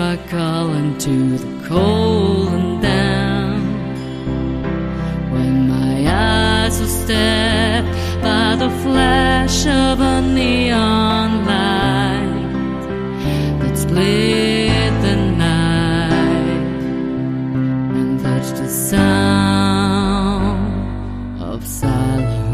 sparkle into the cold and damp. When my eyes are stared by the flash of a neon light that split the night, and that's the sound of silence.